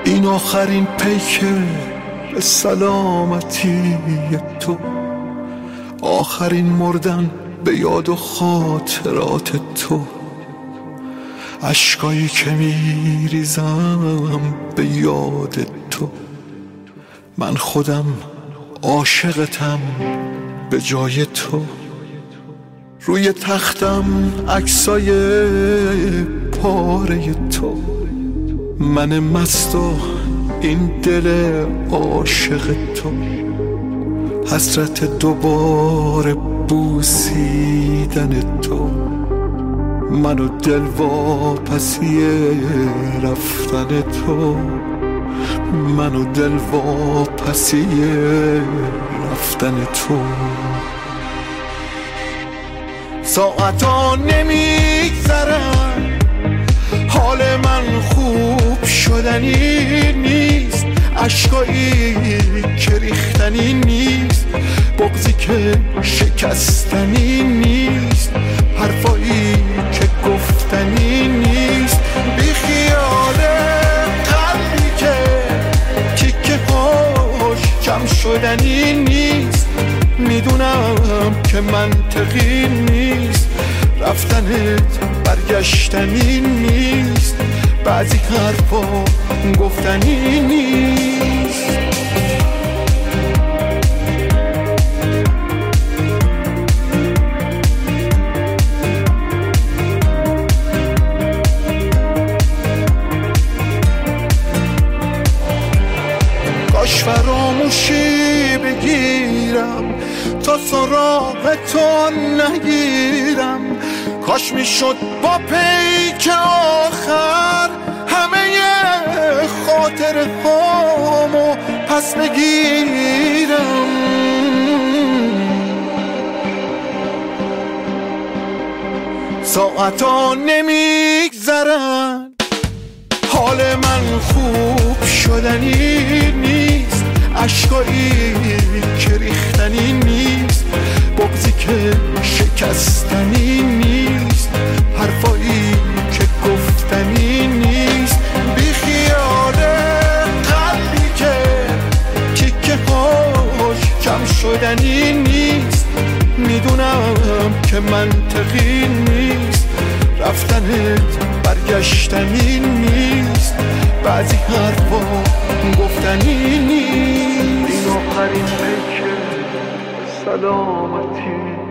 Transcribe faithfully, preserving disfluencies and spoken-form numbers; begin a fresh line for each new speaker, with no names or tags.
این آخرین پیکه به سلامتی تو، آخرین مردن به یاد و خاطرات تو، اشکایی که میریزم به یاد تو. من خودم عاشقتم به جای تو، روی تختم عکسای پاره تو، من مست و این دل عاشق تو، حسرت دوباره بوسیدن تو، منو دل واپسی رفتن تو، منو دل واپسی رفتن تو. ساعتا نمیگذرن، حال من خوب شدنی نیست، اشکایی که ریختنی نیست، بغضی که شکستنی نیست، حرفایی که گفتنی نیست، بی خیال قلبی که تیکه هاش کم شدنی نیست. میدونم که منطقی نیست، رفتنت برگشتنی نیست، بعضی حرفا گفتنی نیست. کاش فراموشی بگیرم تا سراغ تو نگیرم، کاش میشد با پیک آخر همه خاطر هامو پس بگیرم. ساعتا نمیگذرن، حال من خوب شدنی نیست، اشکایی که ریختنی نیست، بغضی که شکستنی نیست، حرفایی که گفتنی نیست، بی خیال قلبی که تیکه هاش کم شدنی نیست. میدونم که منطقی نیست، رفتنت برگشتنی نیست، بعضی حرفا گفتنی نیست. این آخرین پیکه سلامتی